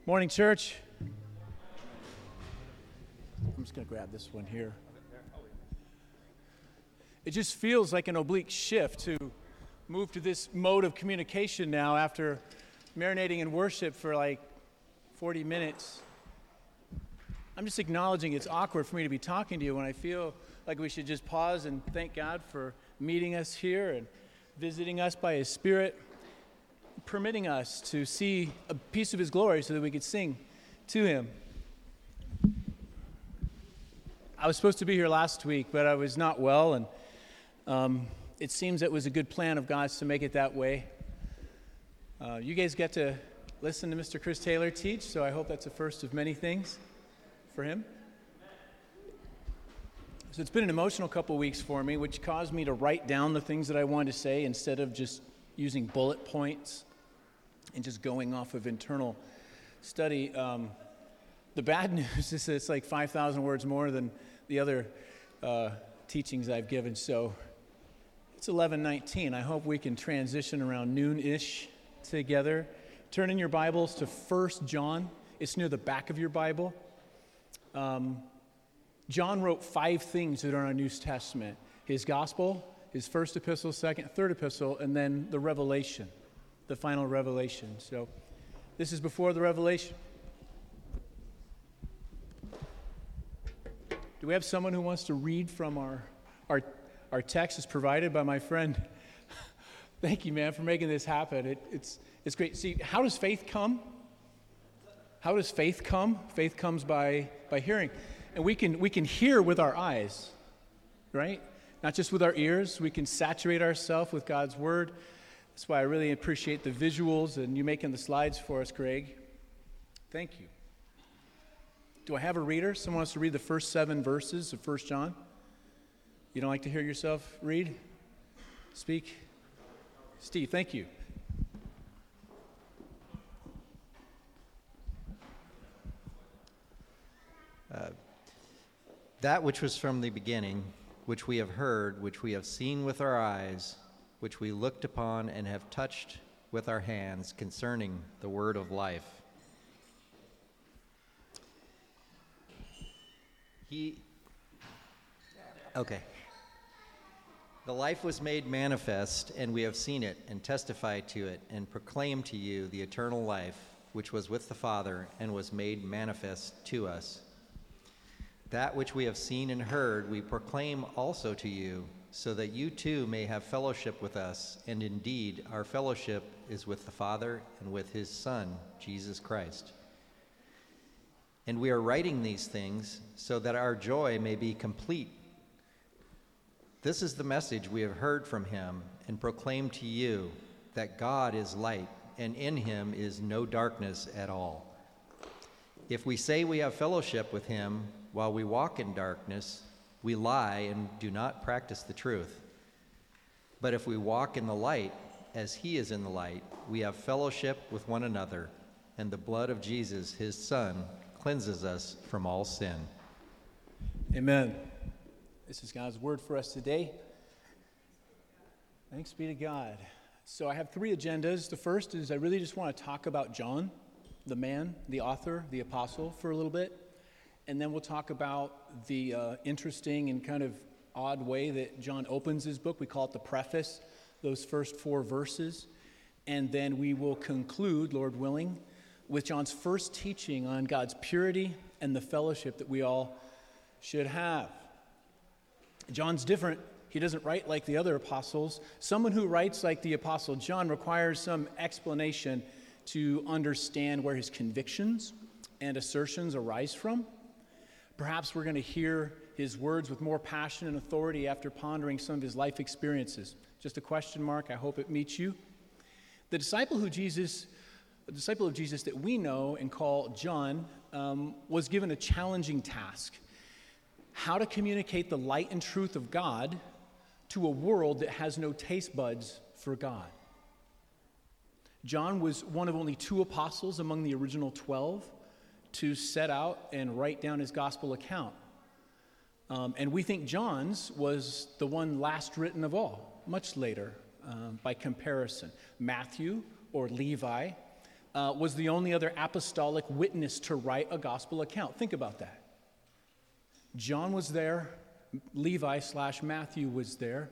Morning, church. I'm just going to grab this one here. It just feels like an oblique shift to move to this mode of communication now after marinating in worship for like 40 minutes. I'm just acknowledging it's awkward for me to be talking to you when I feel like we should just pause and thank God for meeting us here and visiting us by His Spirit, permitting us to see a piece of His glory so that we could sing to Him. I was supposed to be here last week, but I was not well, and it seems it was a good plan of God's to make it that way. You guys get to listen to Mr. Chris Taylor teach, so I hope that's the first of many things for him. So it's been an emotional couple weeks for me, which caused me to write down the things that I wanted to say instead of just using bullet points and just going off of internal study. The bad news is that it's like 5,000 words more than the other teachings I've given, so it's 11:19. I hope we can transition around noon-ish together. Turn in your Bibles to 1 John. It's near the back of your Bible. John wrote 5 things that are in our New Testament. His gospel, his first epistle, second, third epistle, and then the revelation, the final revelation. So this is before the revelation. Do we have someone who wants to read from our text as provided by my friend? Thank you, man, for making this happen. It's great. See, how does faith come? How does faith come? Faith comes by hearing. And we can hear with our eyes, right? Not just with our ears. We can saturate ourselves with God's word. That's why I really appreciate the visuals and you making the slides for us, Greg. Thank you. Do I have a reader? Someone wants to read the first 7 verses of 1 John? You don't like to hear yourself read? Speak? Steve, thank you. That which was from the beginning, which we have heard, which we have seen with our eyes, which we looked upon and have touched with our hands concerning the word of life. The life was made manifest, and we have seen it and testified to it and proclaimed to you the eternal life, which was with the Father and was made manifest to us. That which we have seen and heard we proclaim also to you, so that you too may have fellowship with us, and indeed our fellowship is with the Father and with His Son, Jesus Christ. And we are writing these things so that our joy may be complete. This is the message we have heard from Him and proclaimed to you, that God is light, and in Him is no darkness at all. If we say we have fellowship with Him while we walk in darkness, we lie and do not practice the truth. But if we walk in the light, as He is in the light, we have fellowship with one another, and the blood of Jesus, His Son, cleanses us from all sin. Amen. This is God's word for us today. Thanks be to God. So I have 3 agendas. The first is I really just want to talk about John, the man, the author, the apostle, for a little bit. And then we'll talk about the interesting and kind of odd way that John opens his book. We call it the preface, those first 4 verses. And then we will conclude, Lord willing, with John's first teaching on God's purity and the fellowship that we all should have. John's different. He doesn't write like the other apostles. Someone who writes like the apostle John requires some explanation to understand where his convictions and assertions arise from. Perhaps we're going to hear his words with more passion and authority after pondering some of his life experiences. Just a question mark. I hope it meets you. The disciple of Jesus that we know and call John was given a challenging task: how to communicate the light and truth of God to a world that has no taste buds for God. John was one of only 2 apostles among the original 12 to set out and write down his gospel account. And we think John's was the one last written of all, much later by comparison. Matthew or Levi was the only other apostolic witness to write a gospel account. Think about that. John was there. Levi/Matthew was there.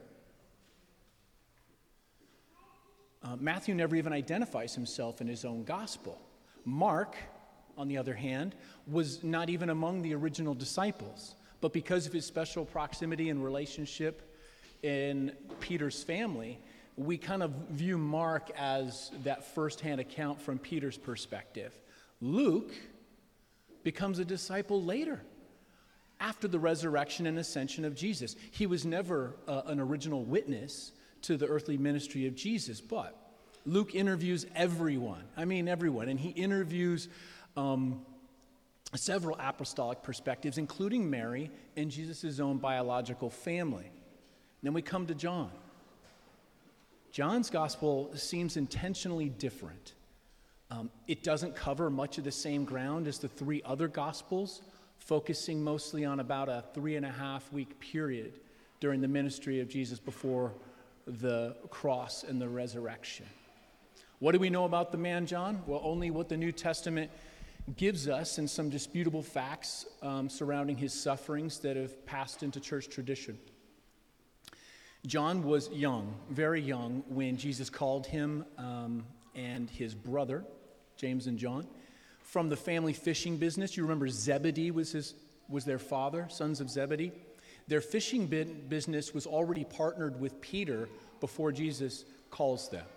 Matthew never even identifies himself in his own gospel. Mark, on the other hand, was not even among the original disciples. But because of his special proximity and relationship in Peter's family, we kind of view Mark as that firsthand account from Peter's perspective. Luke becomes a disciple later, after the resurrection and ascension of Jesus. He was never an original witness to the earthly ministry of Jesus, but Luke interviews everyone, and he interviews several apostolic perspectives, including Mary and Jesus' own biological family. Then we come to John. John's gospel seems intentionally different. It doesn't cover much of the same ground as the three other gospels, focusing mostly on about a 3.5-week period during the ministry of Jesus before the cross and the resurrection. What do we know about the man John? Well, only what the New Testament gives us and some disputable facts surrounding his sufferings that have passed into church tradition. John was young, very young, when Jesus called him and his brother, James and John, from the family fishing business. You remember Zebedee was their father, sons of Zebedee. Their fishing business was already partnered with Peter before Jesus calls them.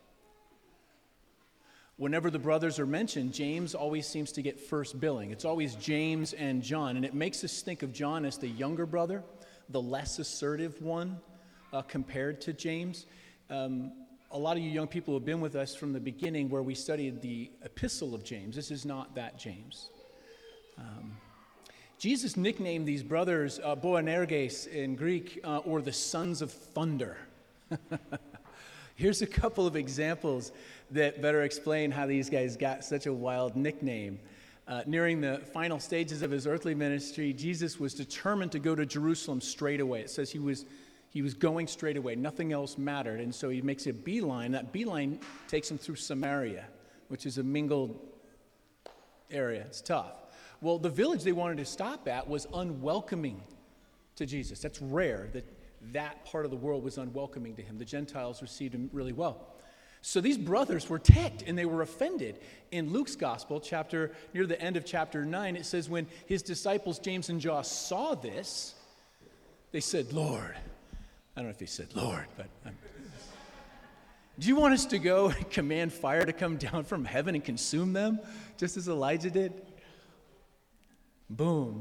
Whenever the brothers are mentioned, James always seems to get first billing. It's always James and John, and it makes us think of John as the younger brother, the less assertive one compared to James. A lot of you young people have been with us from the beginning where we studied the epistle of James. This is not that James. Jesus nicknamed these brothers Boanerges in Greek, or the sons of thunder. Here's a couple of examples that better explain how these guys got such a wild nickname. Nearing the final stages of his earthly ministry, Jesus was determined to go to Jerusalem straight away. It says he was going straight away. Nothing else mattered. And so he makes a beeline. That beeline takes him through Samaria, which is a mingled area. It's tough. Well, the village they wanted to stop at was unwelcoming to Jesus. That's rare that part of the world was unwelcoming to him. The Gentiles received him really well. So these brothers were ticked and they were offended. In Luke's gospel, near the end of chapter 9, it says when his disciples James and John saw this, they said, Lord. I don't know if he said Lord, but do you want us to go and command fire to come down from heaven and consume them, just as Elijah did? Boom.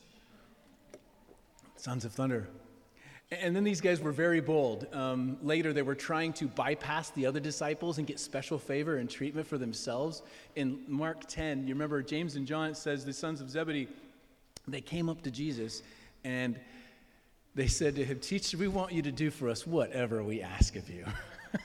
Sons of thunder. And then these guys were very bold. Later, they were trying to bypass the other disciples and get special favor and treatment for themselves. In Mark 10, you remember James and John, it says the sons of Zebedee, they came up to Jesus and they said to him, Teacher, we want you to do for us whatever we ask of you.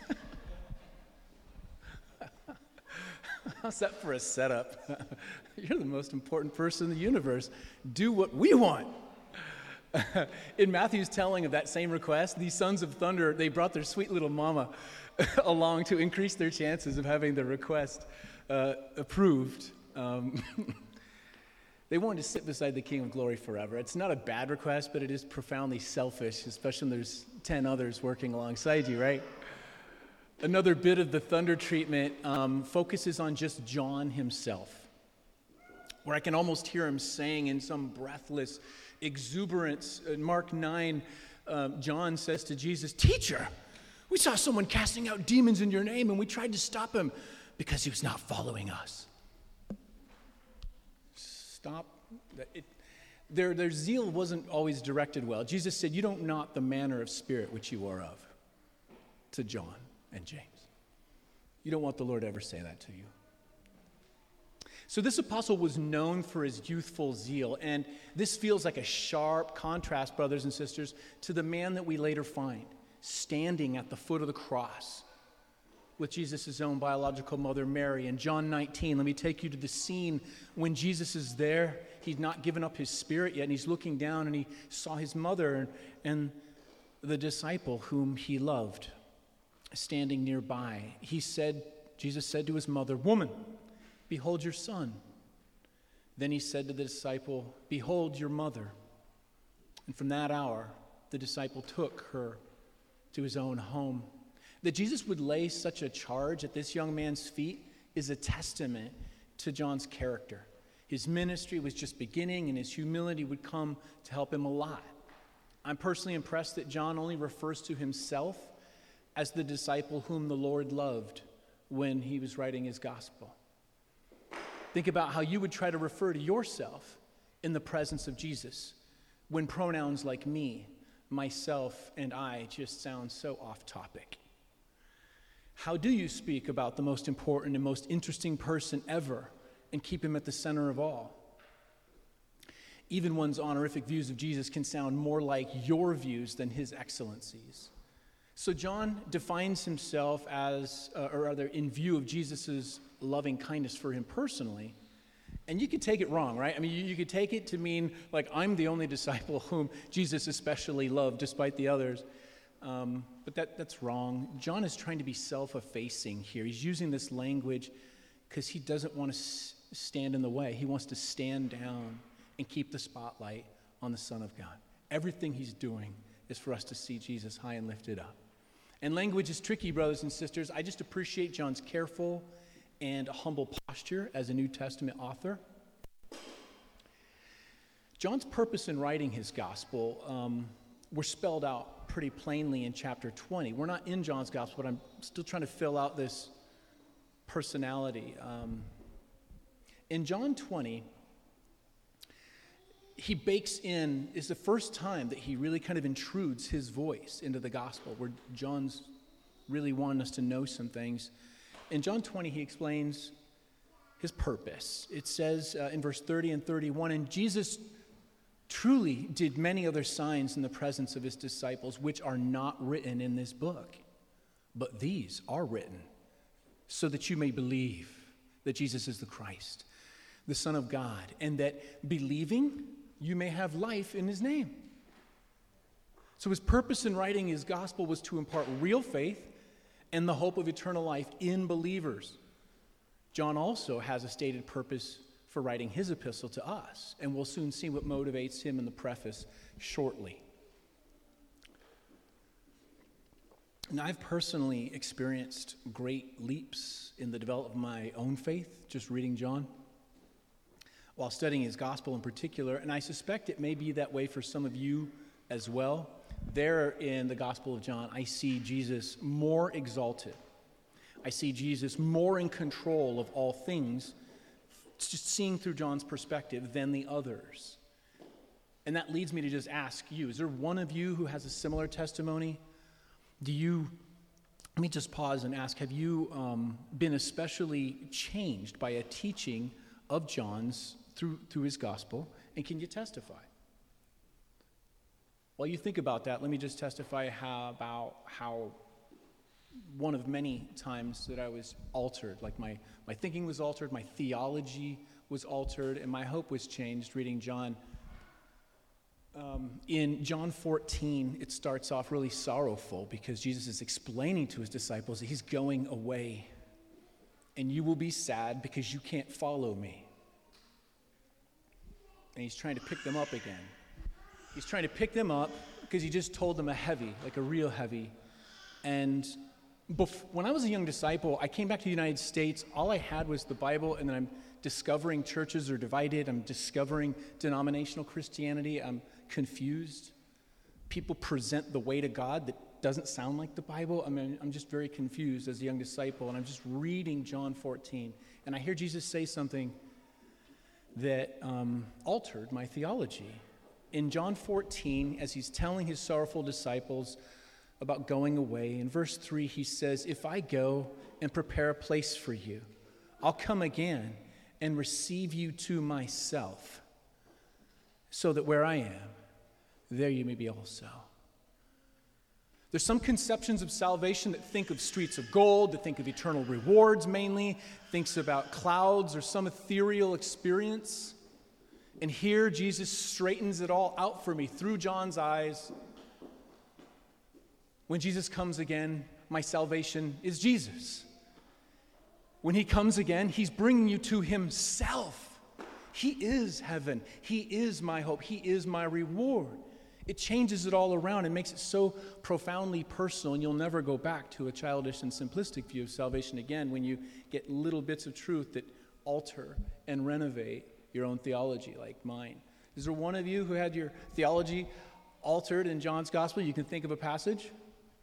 How's that for a setup? You're the most important person in the universe. Do what we want. In Matthew's telling of that same request, these sons of thunder, they brought their sweet little mama along to increase their chances of having the request approved. They wanted to sit beside the King of Glory forever. It's not a bad request, but it is profoundly selfish, especially when there's 10 others working alongside you, right? Another bit of the thunder treatment focuses on just John himself, where I can almost hear him saying in some breathless exuberance. In Mark 9, John says to Jesus, Teacher, we saw someone casting out demons in your name, and we tried to stop him because he was not following us. Stop. Their zeal wasn't always directed well. Jesus said, you don't know the manner of spirit which you are of, to John and James. You don't want the Lord to ever say that to you. So this apostle was known for his youthful zeal, and this feels like a sharp contrast, brothers and sisters, to the man that we later find standing at the foot of the cross with Jesus' own biological mother, Mary. In John 19, let me take you to the scene when Jesus is there. He's not given up his spirit yet, and he's looking down, and he saw his mother and the disciple whom he loved standing nearby. Jesus said to his mother, Woman, Behold your son. Then he said to the disciple, Behold your mother. And from that hour, the disciple took her to his own home. That Jesus would lay such a charge at this young man's feet is a testament to John's character. His ministry was just beginning, and his humility would come to help him a lot. I'm personally impressed that John only refers to himself as the disciple whom the Lord loved when he was writing his gospel. Think about how you would try to refer to yourself in the presence of Jesus when pronouns like me, myself, and I just sound so off topic. How do you speak about the most important and most interesting person ever and keep him at the center of all? Even one's honorific views of Jesus can sound more like your views than his excellencies. So John defines himself as, or rather in view of Jesus' loving kindness for him personally. And you could take it wrong, right? I mean, you could take it to mean, like, I'm the only disciple whom Jesus especially loved, despite the others. But that's wrong. John is trying to be self-effacing here. He's using this language because he doesn't want to stand in the way. He wants to stand down and keep the spotlight on the Son of God. Everything he's doing is for us to see Jesus high and lifted up. And language is tricky, brothers and sisters. I just appreciate John's careful and humble posture as a New Testament author. John's purpose in writing his gospel were spelled out pretty plainly in chapter 20. We're not in John's gospel, but I'm still trying to fill out this personality. In John 20, he bakes in, is the first time that he really kind of intrudes his voice into the gospel, where John's really wanting us to know some things. In John 20, he explains his purpose. It says in verse 30 and 31, and Jesus truly did many other signs in the presence of his disciples, which are not written in this book. But these are written so that you may believe that Jesus is the Christ, the Son of God, and that believing you may have life in his name. So his purpose in writing his gospel was to impart real faith and the hope of eternal life in believers. John also has a stated purpose for writing his epistle to us, and we'll soon see what motivates him in the preface shortly. Now, I've personally experienced great leaps in the development of my own faith, just reading John, while studying his gospel in particular, and I suspect it may be that way for some of you as well. There in the Gospel of John, I see Jesus more exalted. I see Jesus more in control of all things, just seeing through John's perspective, than the others. And that leads me to just ask you, is there one of you who has a similar testimony? Let me just pause and ask, have you been especially changed by a teaching of John's through his gospel, and can you testify? While you think about that, let me just testify about how one of many times that I was altered, like my thinking was altered, my theology was altered, and my hope was changed reading John. In John 14, it starts off really sorrowful because Jesus is explaining to his disciples that he's going away, and you will be sad because you can't follow me. And he's trying to pick them up again. He's trying to pick them up because he just told them a real heavy. And when I was a young disciple, I came back to the United States. All I had was the Bible, and then I'm discovering churches are divided. I'm discovering denominational Christianity. I'm confused. People present the way to God that doesn't sound like the Bible. I mean, I'm just very confused as a young disciple, and I'm just reading John 14. And I hear Jesus say something that altered my theology. In John 14, as he's telling his sorrowful disciples about going away, in verse 3, he says, if I go and prepare a place for you, I'll come again and receive you to myself, so that where I am, there you may be also. There's some conceptions of salvation that think of streets of gold, that think of eternal rewards mainly, thinks about clouds or some ethereal experience. And here Jesus straightens it all out for me through John's eyes. When Jesus comes again, my salvation is Jesus. When he comes again, he's bringing you to himself. He is heaven. He is my hope. He is my reward. It changes it all around and makes it so profoundly personal, and you'll never go back to a childish and simplistic view of salvation again when you get little bits of truth that alter and renovate your own theology like mine. Is there one of you who had your theology altered in John's gospel? You can think of a passage.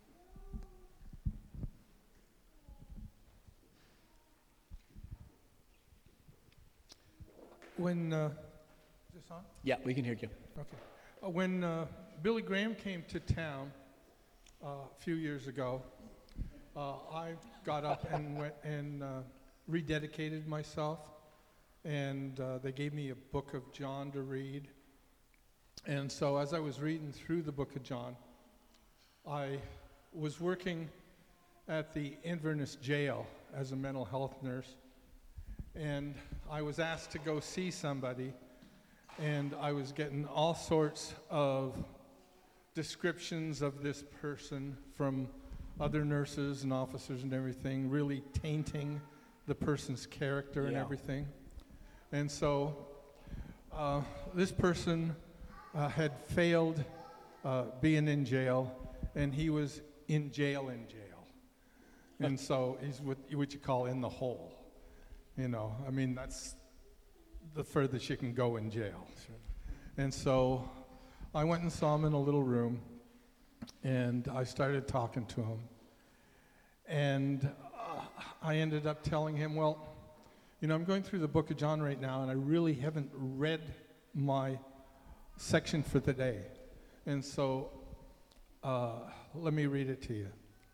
When, is this on? Yeah, we can hear you. Okay. When Billy Graham came to town a few years ago, I got up and went and rededicated myself, and they gave me a book of John to read. And so as I was reading through the book of John, I was working at the Inverness jail as a mental health nurse, and I was asked to go see somebody, and I was getting all sorts of descriptions of this person from other nurses and officers and everything, really tainting the person's character and everything. And so this person had failed being in jail, and he was in jail. And so he's what you call in the hole. You know, I mean, that's the furthest you can go in jail. And so I went and saw him in a little room, and I started talking to him. And I ended up telling him, well, you know, I'm going through the book of John right now, and I really haven't read my section for the day. And so let me read it to you.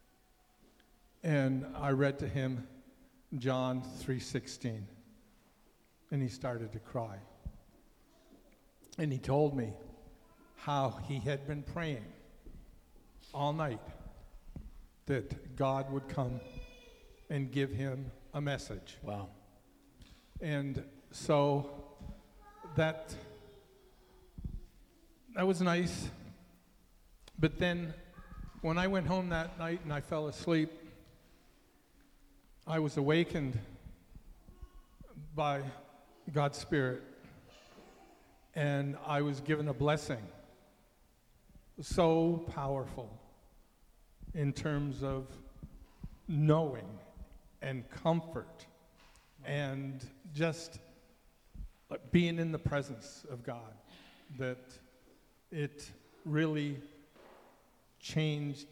And I read to him John 3:16. And he started to cry. And he told me how he had been praying all night that God would come and give him a message. Wow. And so that was nice. But then when I went home that night and I fell asleep, I was awakened by God's Spirit, and I was given a blessing so powerful in terms of knowing and comfort and just being in the presence of God, that it really changed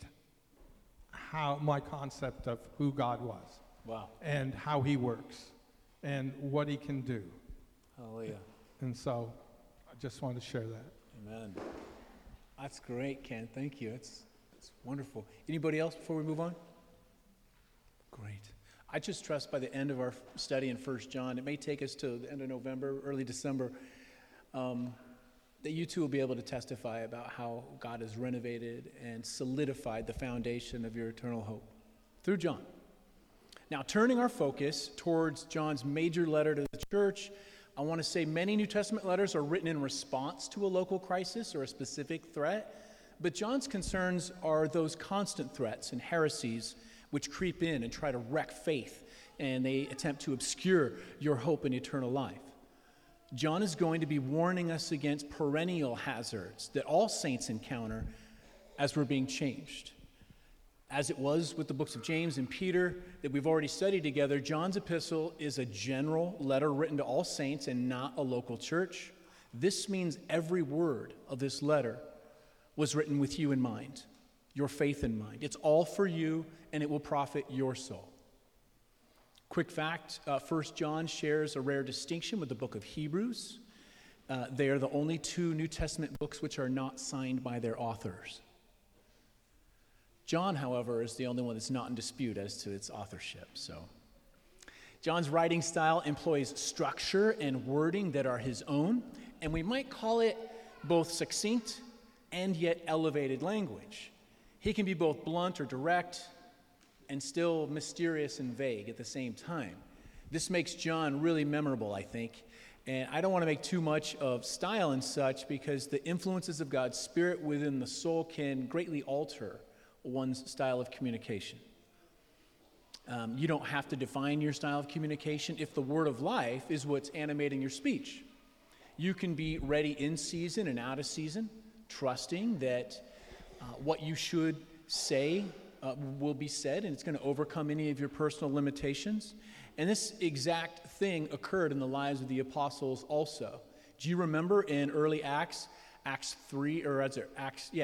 how my concept of who God was. Wow. And how he works and what he can do. Hallelujah. And so I just wanted to share that. Amen. That's great, Ken. Thank you. It's wonderful. Anybody else before we move on? Great. I just trust by the end of our study in 1 John, it may take us to the end of November, early December, that you two will be able to testify about how God has renovated and solidified the foundation of your eternal hope through John. Now, turning our focus towards John's major letter to the church, I want to say many New Testament letters are written in response to a local crisis or a specific threat, but John's concerns are those constant threats and heresies which creep in and try to wreck faith, and they attempt to obscure your hope in eternal life. John is going to be warning us against perennial hazards that all saints encounter as we're being changed. As it was with the books of James and Peter that we've already studied together, John's epistle is a general letter written to all saints and not a local church. This means every word of this letter was written with you in mind, your faith in mind. It's all for you, and it will profit your soul. Quick fact, 1 John shares a rare distinction with the book of Hebrews. They are the only two New Testament books which are not signed by their authors. John, however, is the only one that's not in dispute as to its authorship. So, John's writing style employs structure and wording that are his own, and we might call it both succinct and yet elevated language. He can be both blunt or direct and still mysterious and vague at the same time. This makes John really memorable, I think. And I don't want to make too much of style and such because the influences of God's Spirit within the soul can greatly alter one's style of communication. You don't have to define your style of communication if the word of life is what's animating your speech. You can be ready in season and out of season, trusting that what you should say will be said, and it's going to overcome any of your personal limitations. And this exact thing occurred in the lives of the apostles also. Do you remember in early Acts 3, or is it Acts, yeah.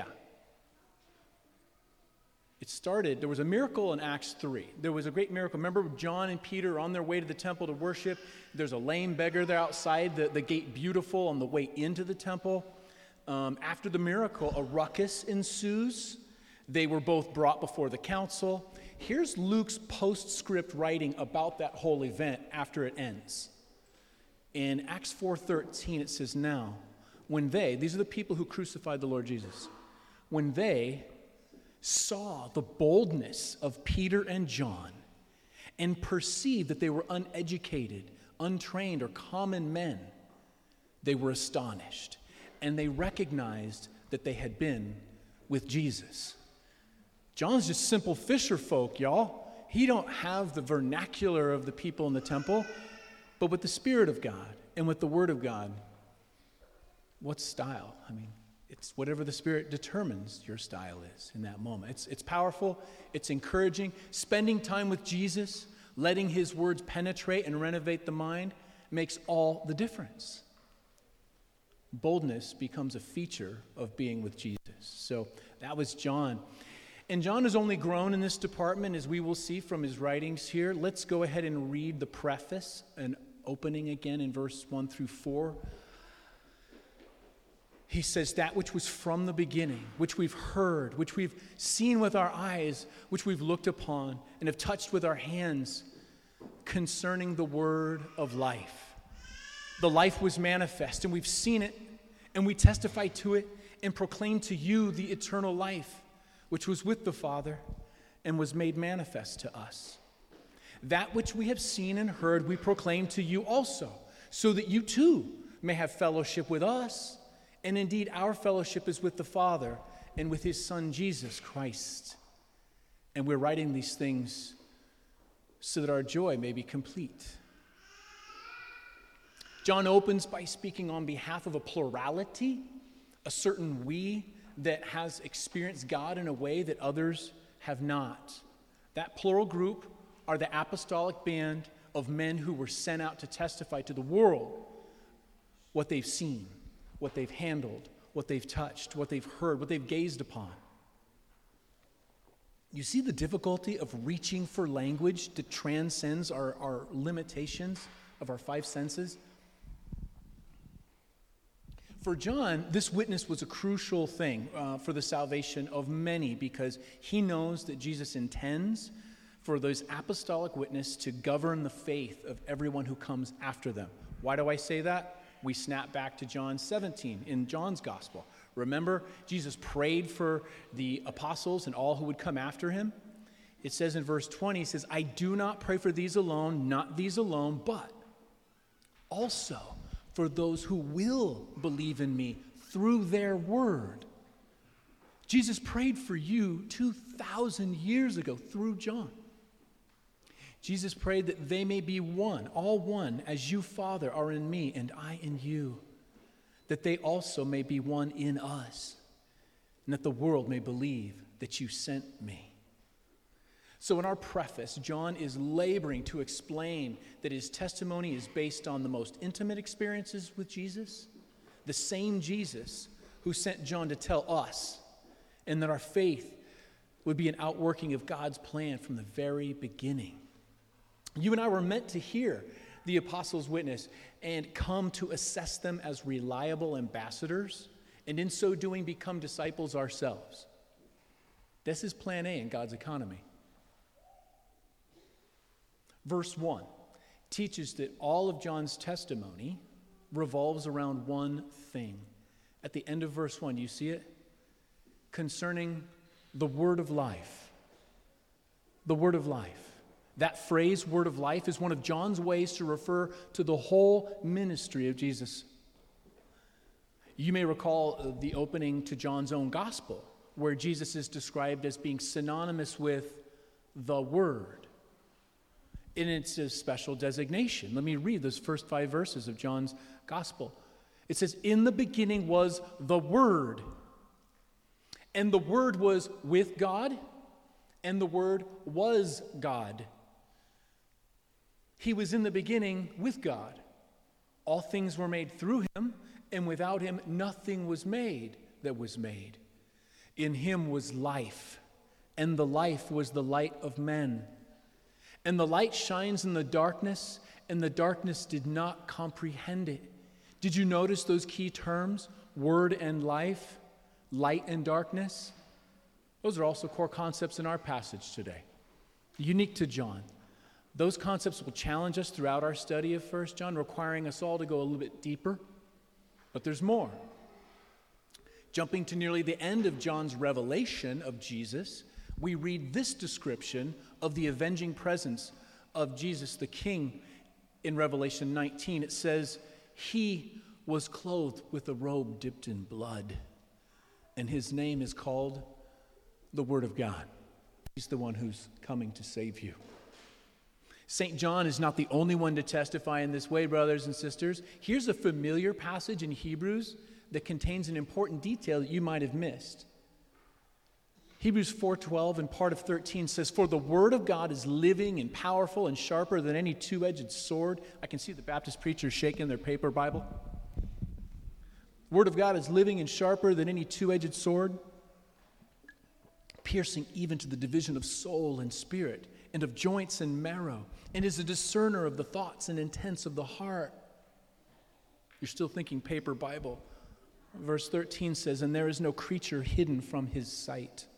It started, there was a miracle in Acts 3. There was a great miracle. Remember John and Peter are on their way to the temple to worship. There's a lame beggar there outside the gate beautiful on the way into the temple. After the miracle, a ruckus ensues. They were both brought before the council. Here's Luke's postscript writing about that whole event after it ends. In Acts 4:13, it says, "Now, when they," these are the people who crucified the Lord Jesus, "when they saw the boldness of Peter and John and perceived that they were uneducated, untrained, or common men, they were astonished, and they recognized that they had been with Jesus." John's just simple fisher folk, y'all. He don't have the vernacular of the people in the temple, but with the Spirit of God and with the Word of God, what style? I mean, it's whatever the Spirit determines your style is in that moment. It's powerful. It's encouraging. Spending time with Jesus, letting His words penetrate and renovate the mind makes all the difference. Boldness becomes a feature of being with Jesus. So that was John. And John has only grown in this department, as we will see from his writings here. Let's go ahead and read the preface and opening again in verse 1 through 4. He says, "That which was from the beginning, which we've heard, which we've seen with our eyes, which we've looked upon and have touched with our hands, concerning the word of life. The life was manifest, and we've seen it, and we testify to it, and proclaim to you the eternal life, which was with the Father and was made manifest to us. That which we have seen and heard we proclaim to you also, so that you too may have fellowship with us. And indeed, our fellowship is with the Father and with His Son, Jesus Christ. And we're writing these things so that our joy may be complete." John opens by speaking on behalf of a plurality, a certain we that has experienced God in a way that others have not. That plural group are the apostolic band of men who were sent out to testify to the world what they've seen, what they've handled, what they've touched, what they've heard, what they've gazed upon. You see the difficulty of reaching for language that transcends our limitations of our five senses? For John, this witness was a crucial thing for the salvation of many, because he knows that Jesus intends for those apostolic witnesses to govern the faith of everyone who comes after them. Why do I say that? We snap back to John 17 in John's gospel. Remember, Jesus prayed for the apostles and all who would come after him. It says in verse 20, he says, "I do not pray for these alone, not these alone, but also for those who will believe in me through their word." Jesus prayed for you 2,000 years ago through John. Jesus prayed that they may be one, all one, as you, Father, are in me and I in you, that they also may be one in us, and that the world may believe that you sent me. So in our preface, John is laboring to explain that his testimony is based on the most intimate experiences with Jesus, the same Jesus who sent John to tell us, and that our faith would be an outworking of God's plan from the very beginning. You and I were meant to hear the apostles' witness and come to assess them as reliable ambassadors, and in so doing become disciples ourselves. This is plan A in God's economy. Verse 1 teaches that all of John's testimony revolves around one thing. At the end of verse 1, you see it? Concerning the word of life. The word of life. That phrase, word of life, is one of John's ways to refer to the whole ministry of Jesus. You may recall the opening to John's own gospel, where Jesus is described as being synonymous with the Word. And it's a special designation. Let me read those first 5 verses of John's gospel. It says, "In the beginning was the Word, and the Word was with God, and the Word was God. He was in the beginning with God. All things were made through him, and without him nothing was made that was made. In him was life, and the life was the light of men. And the light shines in the darkness, and the darkness did not comprehend it." Did you notice those key terms? Word and life, light and darkness. Those are also core concepts in our passage today, unique to John. Those concepts will challenge us throughout our study of 1 John, requiring us all to go a little bit deeper. But there's more. Jumping to nearly the end of John's revelation of Jesus, we read this description of the avenging presence of Jesus the King in Revelation 19. It says, "He was clothed with a robe dipped in blood, and his name is called the Word of God." He's the one who's coming to save you. St. John is not the only one to testify in this way, brothers and sisters. Here's a familiar passage in Hebrews that contains an important detail that you might have missed. Hebrews 4:12 and part of 13 says, "For the word of God is living and powerful and sharper than any two-edged sword." I can see the Baptist preachers shaking their paper Bible. "The word of God is living and sharper than any two-edged sword, piercing even to the division of soul and spirit, and of joints and marrow, and is a discerner of the thoughts and intents of the heart." You're still thinking paper Bible. Verse 13 says, "And there is no creature hidden from his sight."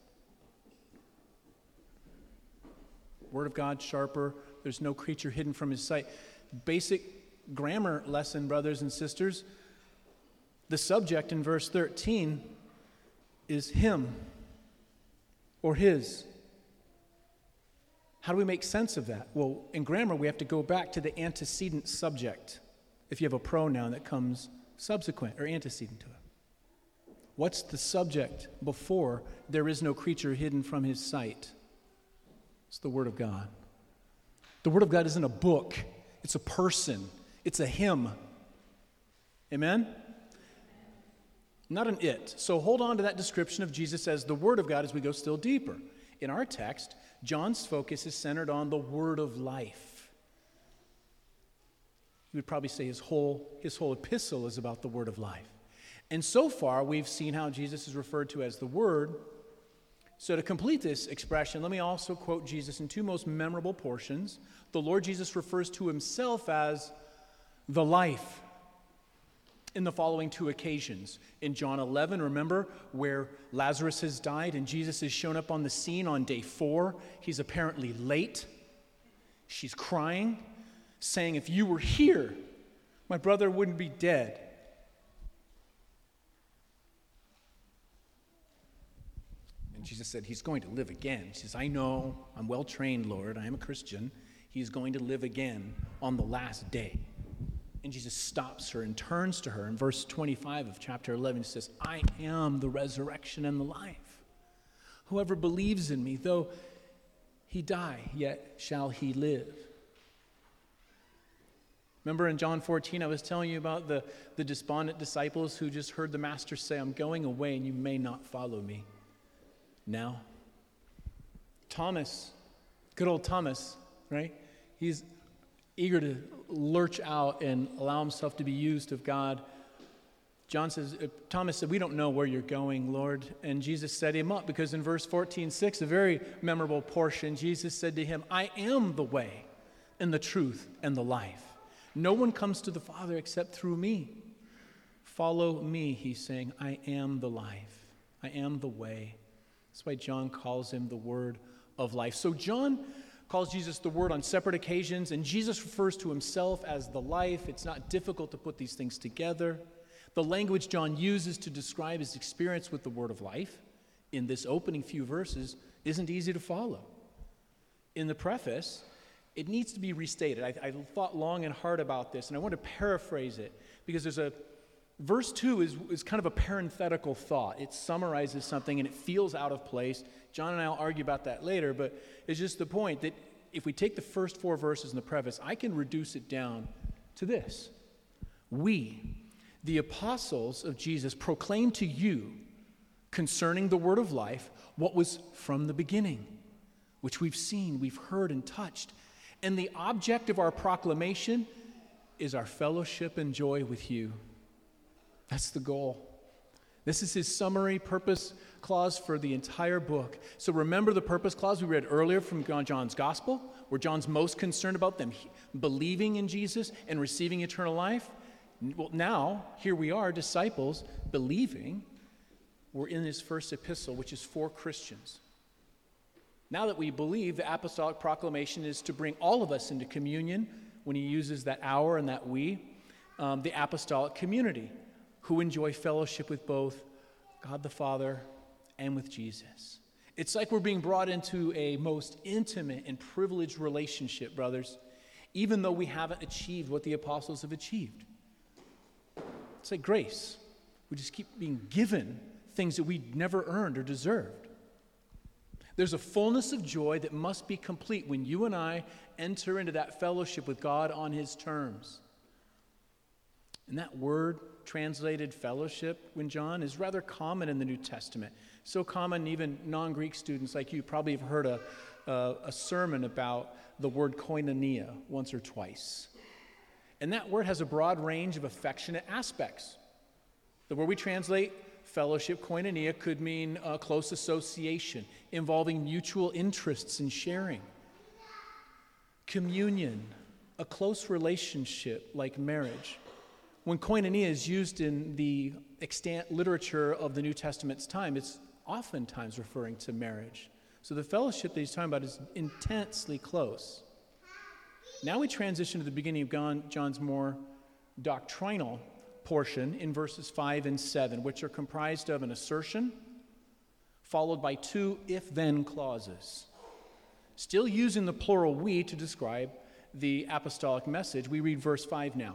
Word of God, sharper. There's no creature hidden from his sight. Basic grammar lesson, brothers and sisters. The subject in verse 13 is him or his. How do we make sense of that? Well, in grammar, we have to go back to the antecedent subject if you have a pronoun that comes subsequent or antecedent to it. What's the subject before "there is no creature hidden from his sight"? It's the Word of God. The Word of God isn't a book. It's a person. It's a him. Amen? Not an it. So hold on to that description of Jesus as the Word of God as we go still deeper. In our text, John's focus is centered on the word of life. You would probably say his whole epistle is about the word of life. And so far, we've seen how Jesus is referred to as the Word. So to complete this expression, let me also quote Jesus in 2 most memorable portions. The Lord Jesus refers to himself as the life in the following 2 occasions. In John 11, remember, where Lazarus has died and Jesus has shown up on the scene on day 4. He's apparently late. She's crying, saying, "If you were here, my brother wouldn't be dead." And Jesus said, "He's going to live again." She says, "I know, I'm well trained, Lord. I am a Christian. He's going to live again on the last day." And Jesus stops her and turns to her. In verse 25 of chapter 11, he says, "I am the resurrection and the life. Whoever believes in me, though he die, yet shall he live." Remember in John 14, I was telling you about the despondent disciples who just heard the master say, "I'm going away and you may not follow me." Now, Thomas, good old Thomas, right? He's eager to lurch out and allow himself to be used of God. Thomas said, "We don't know where you're going, Lord." And Jesus set him up because in verse 14:6, a very memorable portion, Jesus said to him, "I am the way and the truth and the life. No one comes to the Father except through me. Follow me," he's saying. "I am the life. I am the way." That's why John calls him the Word of life. So John calls Jesus the Word on separate occasions, and Jesus refers to himself as the life. It's not difficult to put these things together. The language John uses to describe his experience with the Word of life in this opening few verses isn't easy to follow. In the preface, it needs to be restated. I thought long and hard about this, and I want to paraphrase it because verse 2 is kind of a parenthetical thought. It summarizes something and it feels out of place. John and I will argue about that later, but it's just the point that if we take the first 4 verses in the preface, I can reduce it down to this. We, the apostles of Jesus, proclaim to you concerning the word of life what was from the beginning, which we've seen, we've heard, and touched. And the object of our proclamation is our fellowship and joy with you. That's the goal. This is his summary purpose clause for the entire book. So remember the purpose clause we read earlier from John's gospel, where John's most concerned about them believing in Jesus and receiving eternal life. Well, now, here we are, disciples, believing. We're in his first epistle, which is for Christians. Now that we believe, the apostolic proclamation is to bring all of us into communion when he uses that hour and that we, the apostolic community, who enjoy fellowship with both God the Father and with Jesus. It's like we're being brought into a most intimate and privileged relationship, brothers, even though we haven't achieved what the apostles have achieved. It's like grace. We just keep being given things that we never earned or deserved. There's a fullness of joy that must be complete when you and I enter into that fellowship with God on his terms. And that word translated fellowship, when John, is rather common in the New Testament. So common, even non-Greek students like you probably have heard a sermon about the word koinonia once or twice. And that word has a broad range of affectionate aspects. The word we translate fellowship, koinonia, could mean a close association involving mutual interests and sharing. Communion, a close relationship like marriage. When koinonia is used in the extant literature of the New Testament's time, it's oftentimes referring to marriage. So the fellowship that he's talking about is intensely close. Now we transition to the beginning of John's more doctrinal portion in verses 5 and 7, which are comprised of an assertion followed by 2 if-then clauses. Still using the plural we to describe the apostolic message, we read verse 5 now.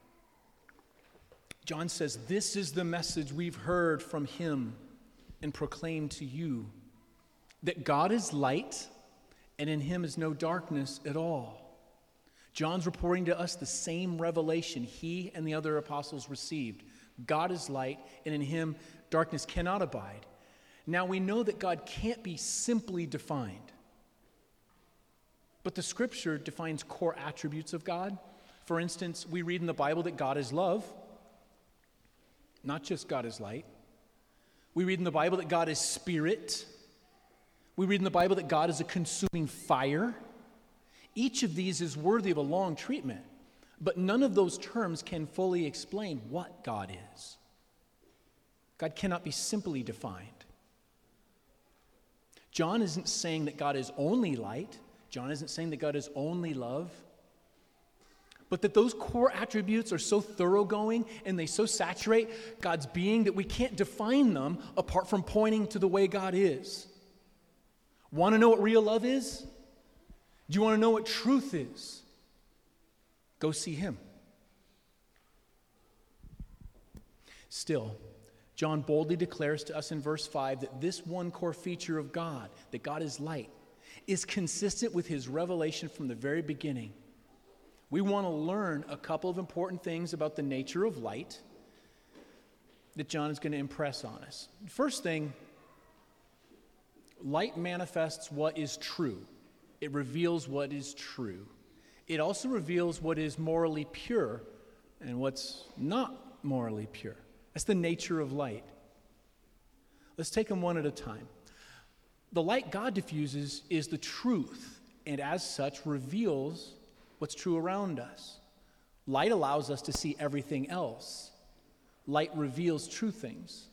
John says, "This is the message we've heard from him and proclaimed to you, that God is light and in him is no darkness at all." John's reporting to us the same revelation he and the other apostles received. God is light, and in him darkness cannot abide. Now we know that God can't be simply defined. But the scripture defines core attributes of God. For instance, we read in the Bible that God is love, not just God is light. We read in the Bible that God is spirit. We read in the Bible that God is a consuming fire. Each of these is worthy of a long treatment, but none of those terms can fully explain what God is. God cannot be simply defined. John isn't saying that God is only light. John isn't saying that God is only love. But that those core attributes are so thoroughgoing and they so saturate God's being that we can't define them apart from pointing to the way God is. Want to know what real love is? Do you want to know what truth is? Go see him. Still, John boldly declares to us in verse 5 that this one core feature of God, that God is light, is consistent with his revelation from the very beginning. We want to learn a couple of important things about the nature of light that John is going to impress on us. First thing, light manifests what is true. It reveals what is true. It also reveals what is morally pure and what's not morally pure. That's the nature of light. Let's take them one at a time. The light God diffuses is the truth, and as such reveals what's true around us. Light allows us to see everything else. Light reveals true things.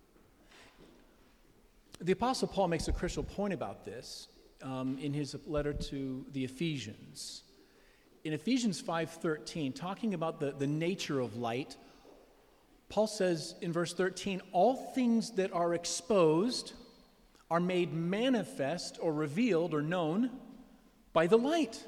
The Apostle Paul makes a crucial point about this in his letter to the Ephesians. In Ephesians 5:13, talking about the nature of light, Paul says in verse 13, all things that are exposed are made manifest or revealed or known by the light.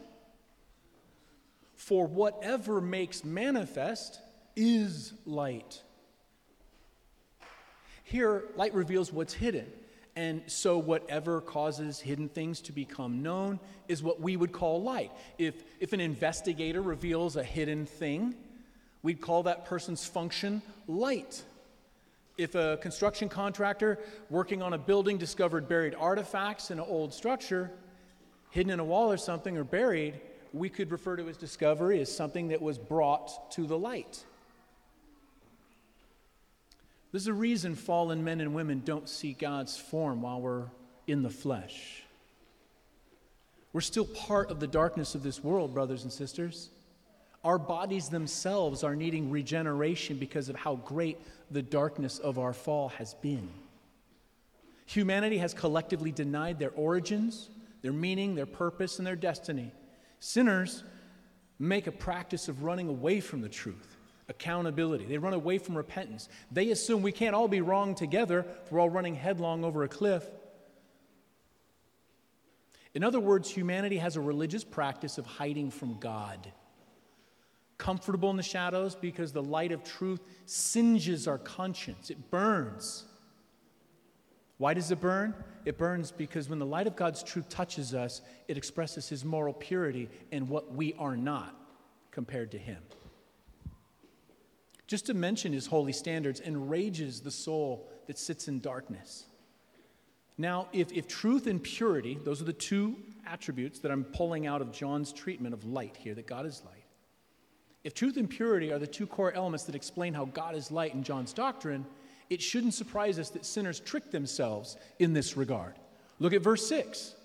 For whatever makes manifest is light. Here, light reveals what's hidden. And so whatever causes hidden things to become known is what we would call light. If an investigator reveals a hidden thing, we'd call that person's function light. If a construction contractor working on a building discovered buried artifacts in an old structure, hidden in a wall or something, or buried, we could refer to his discovery as something that was brought to the light. There's a reason fallen men and women don't see God's form while we're in the flesh. We're still part of the darkness of this world, brothers and sisters. Our bodies themselves are needing regeneration because of how great the darkness of our fall has been. Humanity has collectively denied their origins, their meaning, their purpose, and their destiny. Sinners make a practice of running away from the truth, accountability. They run away from repentance. They assume we can't all be wrong together if we're all running headlong over a cliff. In other words, humanity has a religious practice of hiding from God. Comfortable in the shadows because the light of truth singes our conscience. It burns. Why does it burn? It burns because when the light of God's truth touches us, it expresses his moral purity and what we are not compared to him. Just to mention his holy standards enrages the soul that sits in darkness. Now, if truth and purity, those are the two attributes that I'm pulling out of John's treatment of light here, that God is light. If truth and purity are the two core elements that explain how God is light in John's doctrine, it shouldn't surprise us that sinners trick themselves in this regard. Look at verse 6.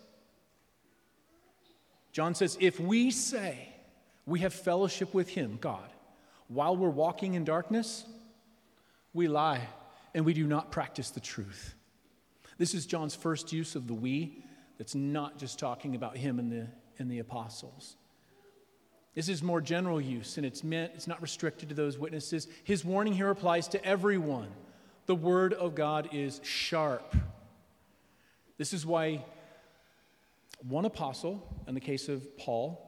John says, if we say we have fellowship with him, God, while we're walking in darkness, we lie and we do not practice the truth. This is John's first use of the we. That's not just talking about him and the apostles. This is more general use, and it's not restricted to those witnesses. His warning here applies to everyone. The word of God is sharp. This is why one apostle, in the case of Paul,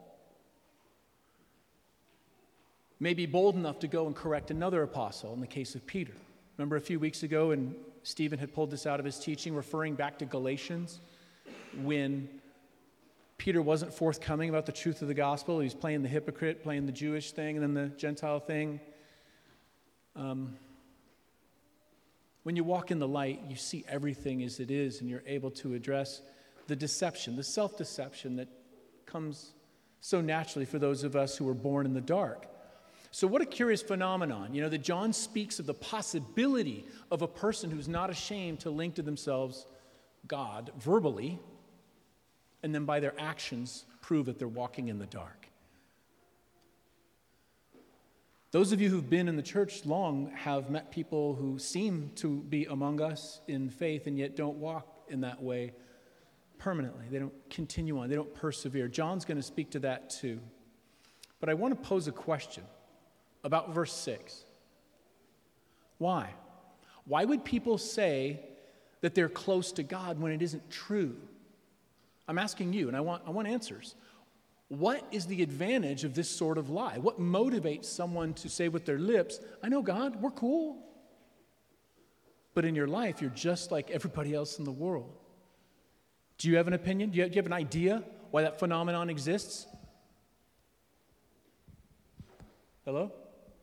may be bold enough to go and correct another apostle, in the case of Peter. Remember a few weeks ago, and Stephen had pulled this out of his teaching, referring back to Galatians, when Peter wasn't forthcoming about the truth of the gospel. He was playing the hypocrite, playing the Jewish thing, and then the Gentile thing. When you walk in the light, you see everything as it is, and you're able to address the deception, the self-deception that comes so naturally for those of us who were born in the dark. So what a curious phenomenon, that John speaks of the possibility of a person who's not ashamed to link to themselves God verbally, and then by their actions prove that they're walking in the dark. Those of you who've been in the church long have met people who seem to be among us in faith and yet don't walk in that way permanently. They don't continue on. They don't persevere. John's going to speak to that too. But I want to pose a question about verse 6. Why? Why would people say that they're close to God when it isn't true? I'm asking you, and I want answers. What is the advantage of this sort of lie? What motivates someone to say with their lips, I know God, we're cool. But in your life, you're just like everybody else in the world. Do you have an opinion? Do you have an idea why that phenomenon exists? Hello?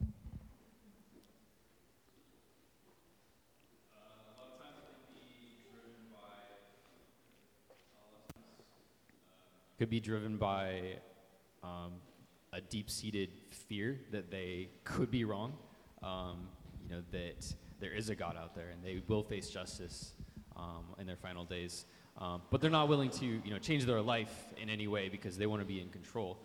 Could be driven by a deep-seated fear that they could be wrong, that there is a God out there and they will face justice in their final days. But they're not willing to, change their life in any way because they want to be in control.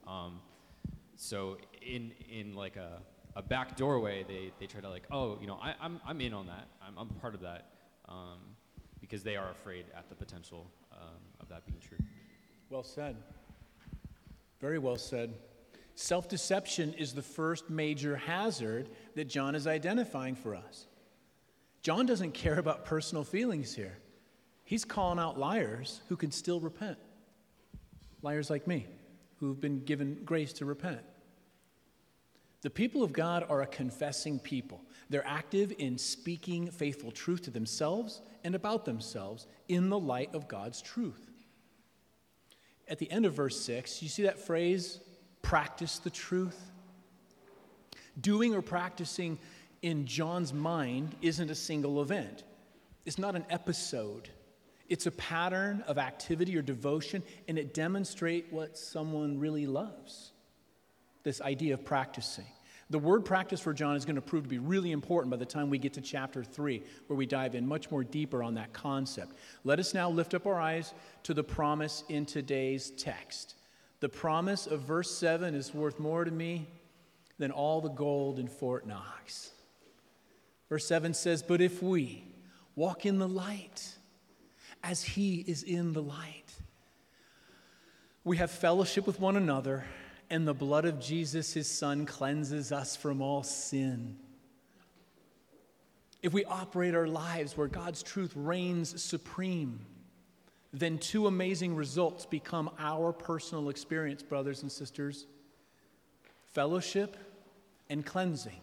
So in like a back doorway, they try to I'm in on that. I'm part of that because they are afraid at the potential of that being true. Well said. Very well said. Self-deception is the first major hazard that John is identifying for us. John doesn't care about personal feelings here. He's calling out liars who can still repent. Liars like me, who've been given grace to repent. The people of God are a confessing people. They're active in speaking faithful truth to themselves and about themselves in the light of God's truth. At the end of verse 6, you see that phrase, practice the truth? Doing or practicing in John's mind isn't a single event. It's not an episode. It's a pattern of activity or devotion, and it demonstrates what someone really loves. This idea of practicing. The word practice for John is going to prove to be really important by the time we get to chapter 3, where we dive in much more deeper on that concept. Let us now lift up our eyes to the promise in today's text. The promise of verse 7 is worth more to me than all the gold in Fort Knox. Verse 7 says, "But if we walk in the light, as he is in the light, we have fellowship with one another, and the blood of Jesus, his Son, cleanses us from all sin." If we operate our lives where God's truth reigns supreme, then two amazing results become our personal experience, brothers and sisters: fellowship and cleansing.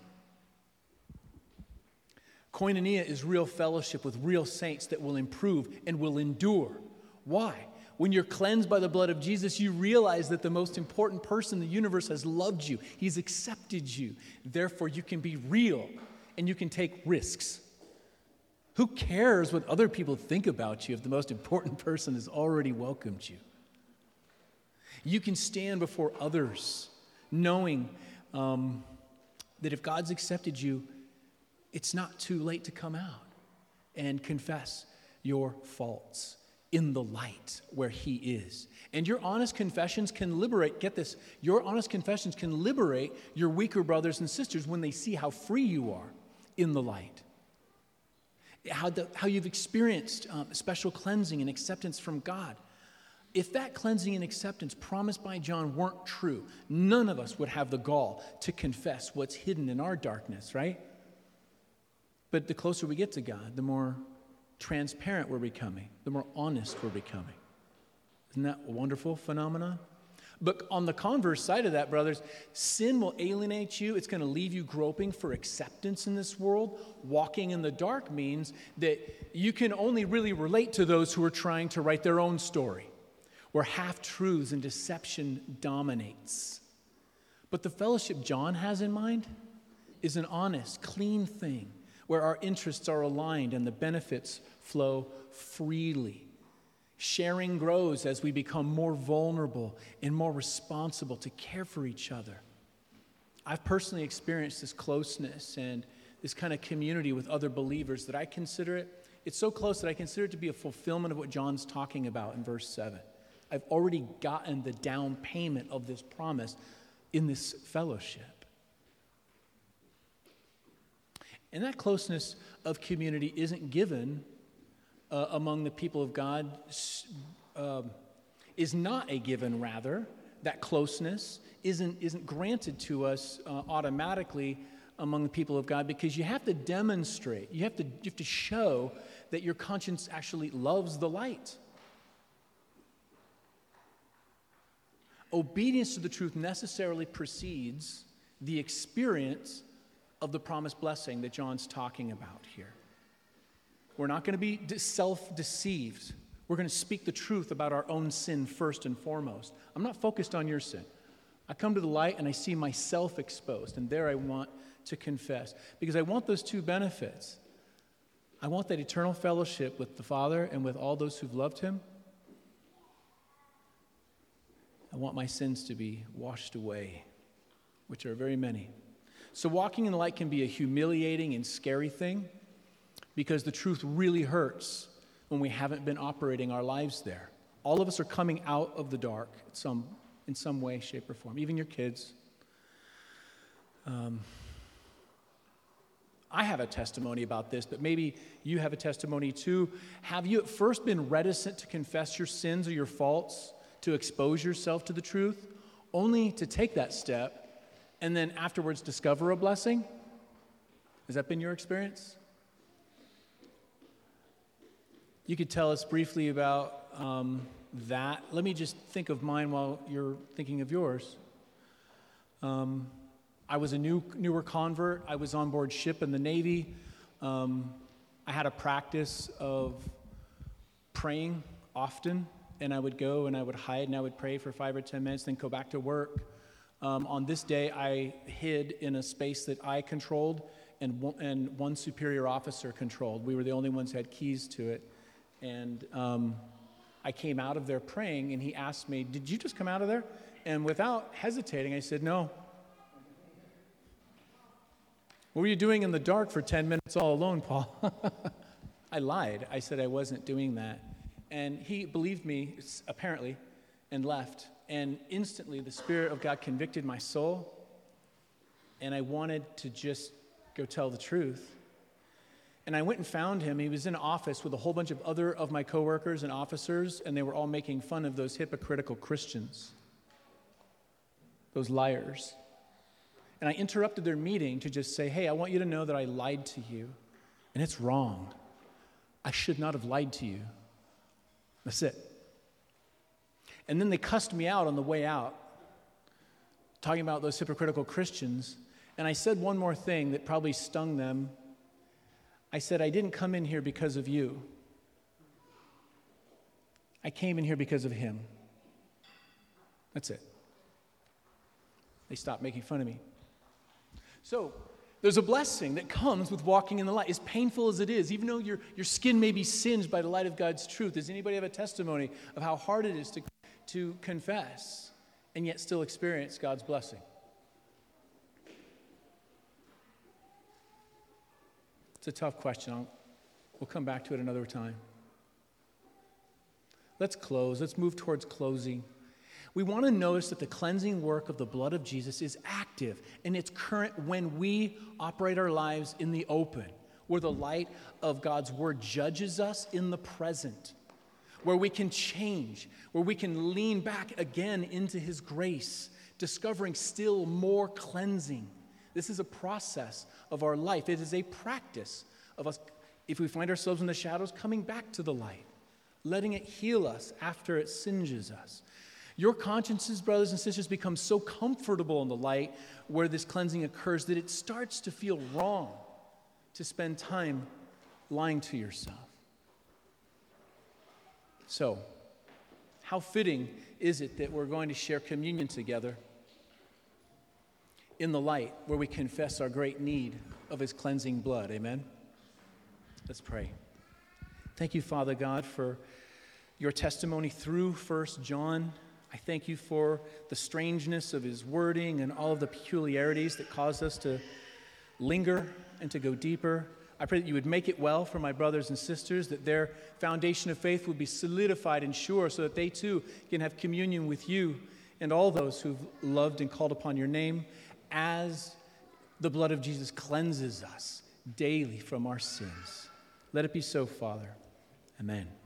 Koinonia is real fellowship with real saints that will improve and will endure. Why? When you're cleansed by the blood of Jesus, you realize that the most important person in the universe has loved you. He's accepted you. Therefore, you can be real and you can take risks. Who cares what other people think about you if the most important person has already welcomed you? You can stand before others knowing that if God's accepted you, it's not too late to come out and confess your faults in the light where he is. And your honest confessions can liberate, get this, your honest confessions can liberate your weaker brothers and sisters when they see how free you are in the light. How you've experienced special cleansing and acceptance from God. If that cleansing and acceptance promised by John weren't true, none of us would have the gall to confess what's hidden in our darkness, right? But the closer we get to God, the more transparent we're becoming, the more honest we're becoming. Isn't that a wonderful phenomenon? But on the converse side of that, brothers, sin will alienate you. It's going to leave you groping for acceptance in this world. Walking in the dark means that you can only really relate to those who are trying to write their own story, where half-truths and deception dominates. But the fellowship John has in mind is an honest, clean thing, where our interests are aligned and the benefits flow freely. Sharing grows as we become more vulnerable and more responsible to care for each other. I've personally experienced this closeness and this kind of community with other believers that it's so close that I consider it to be a fulfillment of what John's talking about in verse 7. I've already gotten the down payment of this promise in this fellowship. And that closeness of community isn't given among the people of God, is not a given, rather. That closeness isn't granted to us automatically among the people of God, because you have to demonstrate, you have to show that your conscience actually loves the light. Obedience to the truth necessarily precedes the experience of the promised blessing that John's talking about here. We're not going to be self-deceived. We're going to speak the truth about our own sin first and foremost. I'm not focused on your sin. I come to the light and I see myself exposed, and there I want to confess, because I want those two benefits. I want that eternal fellowship with the Father and with all those who've loved him. I want my sins to be washed away, which are very many. So walking in the light can be a humiliating and scary thing, because the truth really hurts when we haven't been operating our lives there. All of us are coming out of the dark in some way, shape, or form, even your kids. I have a testimony about this, but maybe you have a testimony too. Have you at first been reticent to confess your sins or your faults, to expose yourself to the truth, only to take that step and then afterwards discover a blessing? Has that been your experience? You could tell us briefly about that. Let me just think of mine while you're thinking of yours. I was a newer convert. I was on board ship in the Navy. I had a practice of praying often, and I would go and I would hide and I would pray for 5 or 10 minutes, then go back to work. On this day, I hid in a space that I controlled and one superior officer controlled. We were the only ones who had keys to it. And I came out of there praying, and he asked me, "Did you just come out of there?" And without hesitating, I said, "No." "What were you doing in the dark for 10 minutes all alone, Paul?" I lied. I said I wasn't doing that. And he believed me, apparently, and left. And instantly, the Spirit of God convicted my soul, and I wanted to just go tell the truth. And I went and found him. He was in an office with a whole bunch of other of my coworkers and officers, and they were all making fun of those hypocritical Christians, those liars. And I interrupted their meeting to just say, "Hey, I want you to know that I lied to you, and it's wrong. I should not have lied to you." That's it. And then they cussed me out on the way out, talking about those hypocritical Christians. And I said one more thing that probably stung them. I said, "I didn't come in here because of you. I came in here because of him." That's it. They stopped making fun of me. So there's a blessing that comes with walking in the light, as painful as it is, even though your skin may be singed by the light of God's truth. Does anybody have a testimony of how hard it is to confess and yet still experience God's blessing? It's a tough question. We'll come back to it another time. Let's close. Let's move towards closing. We want to notice that the cleansing work of the blood of Jesus is active and it's current when we operate our lives in the open, where the light of God's word judges us in the present, where we can change, where we can lean back again into his grace, discovering still more cleansing. This is a process of our life. It is a practice of us, if we find ourselves in the shadows, coming back to the light, letting it heal us after it singes us. Your consciences, brothers and sisters, become so comfortable in the light where this cleansing occurs that it starts to feel wrong to spend time lying to yourself. So, how fitting is it that we're going to share communion together in the light where we confess our great need of his cleansing blood? Amen? Let's pray. Thank you, Father God, for your testimony through 1 John. I thank you for the strangeness of his wording and all of the peculiarities that cause us to linger and to go deeper. I pray that you would make it well for my brothers and sisters, that their foundation of faith would be solidified and sure so that they too can have communion with you and all those who've loved and called upon your name as the blood of Jesus cleanses us daily from our sins. Let it be so, Father. Amen.